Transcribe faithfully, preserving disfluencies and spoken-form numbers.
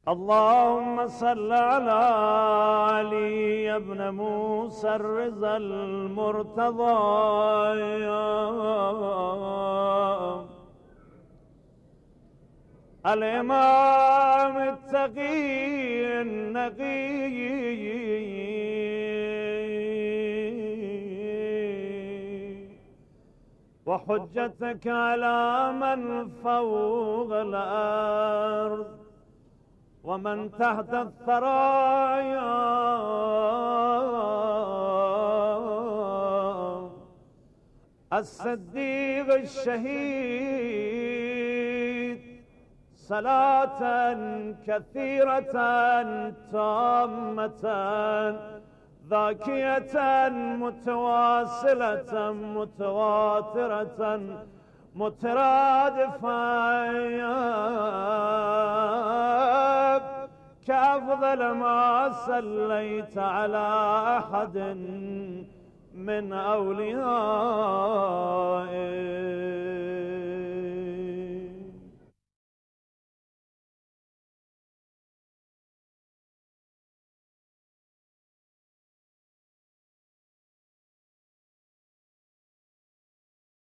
اللهم صل على علي بن موسى الرضا المرتضى الإمام التقي النقي وحجتك على من فوق الأرض ومن تحت الثرايا الصديق الشهيد صلاة كثيرة تامة ذاكية متواصلة متواترة مترادفة كأفضل ما صليت على أحد من أوليائك